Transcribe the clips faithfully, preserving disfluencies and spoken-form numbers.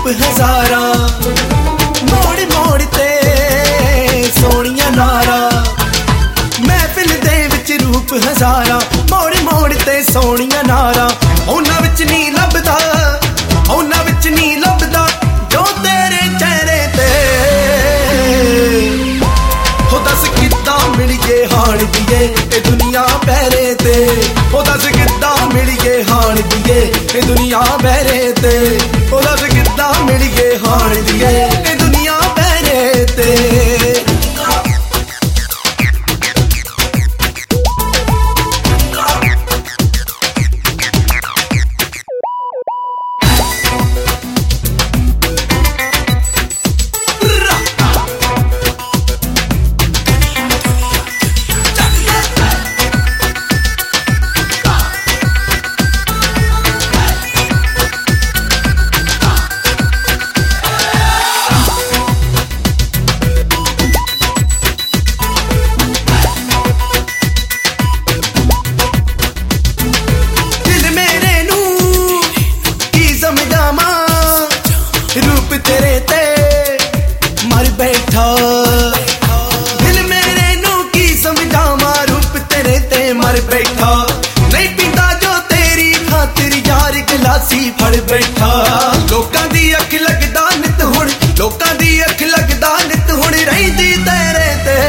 हजारा मोड़ मोड़ ते सोनिया नारा महफिल दे विच रूप हजारा मोड़ मोड़ ते सोनिया नारा उन्हां विच नी लभदा उन्हां विच नी लभदा जो तेरे चेहरे ते हो दस किद्दां मिलिए हाण दिए ए दुनिया पैरे ते हो दस किद्दां मिलिए हाण दिए ए दुनिया पैरे ते हो दस किद्दां मिलिए हाण दिए ए दुनिया पैरे ते रूप तेरे ते मर बैठा दिल मेरे नू की समझावा रूप तेरे ते मर बैठा नहीं पींदा जो तेरी खातिर यार गिलासी फड़ बैठा लोकां दी अख लगदा नित हुण लोकां दी अख लगदा नित हुण रहिंदी तेरे ते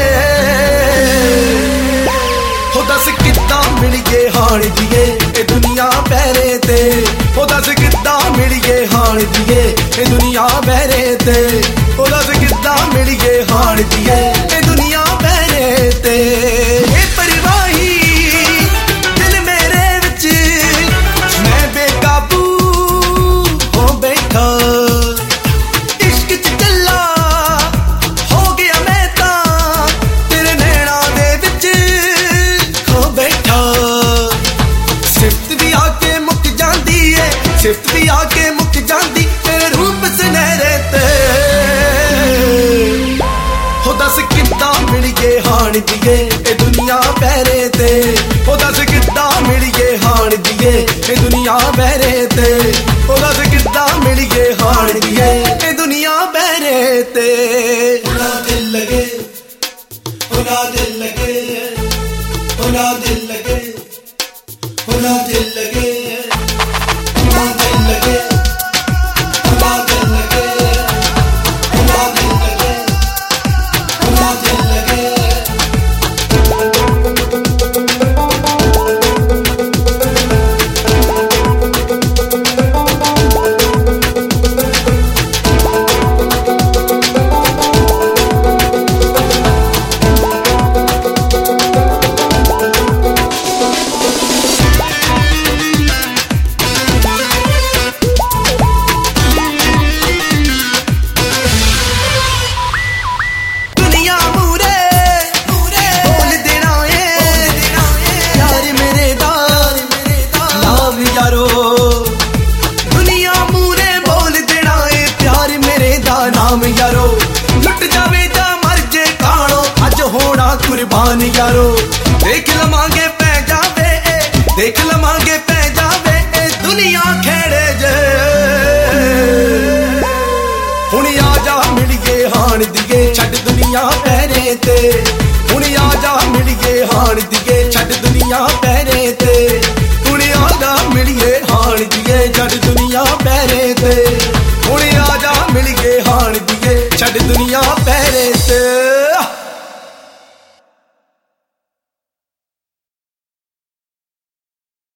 हो दस किद्दां मिलिए हाण दिए ए दुनिया पैरे ते हो दस किद्दां मिलिए हाण दिए ए दुनिया पैरे ते हो दस किद्दां मिलिए हाण दिए ए दुनिया पैरे ते ए परवाही दिल मेरे विच मैं बेकाबू हो बैठा इश्क च चला हो गया मैं तां तेरे नैना दे विच खो बैठा सिफत भी आके मुक जांदी है सिफत भी आके मुक जांदी तेरे रूप सुनहरे ते हो दस किद्दां मिलिए हाण दिए ए दुनिया पैरे ते हो दस किद्दां मिलिए हाण दिए ए दुनिया पैरे ते हो दस किद्दां मिलिए हाण दिए ए दुनिया पैरे ते ना दिल लगे हो ना दिल लगे हो ना दिल लगे हो ना दिल लगे ना दिल लगे ना दिल लगे ना दिल लगे ना दिल लगे दुनिया मूरे बोल देना है प्यार मेरे दा नाम यारो लुट जावे जा मर जे काणो अज होना कुर्बान यारो देख लवांगे पै जावे देख लवांगे पै जावे दुनिया खेड़े जे हुण आ जा मिलिए हाण दिए छड़ दुनिया पैरे ते हुण आ जा मिलिए हाण दिए छड़ दुनिया पैरे ते हुण आ जा मिलिए हाण दिए छड़ दुनिया पैरे ते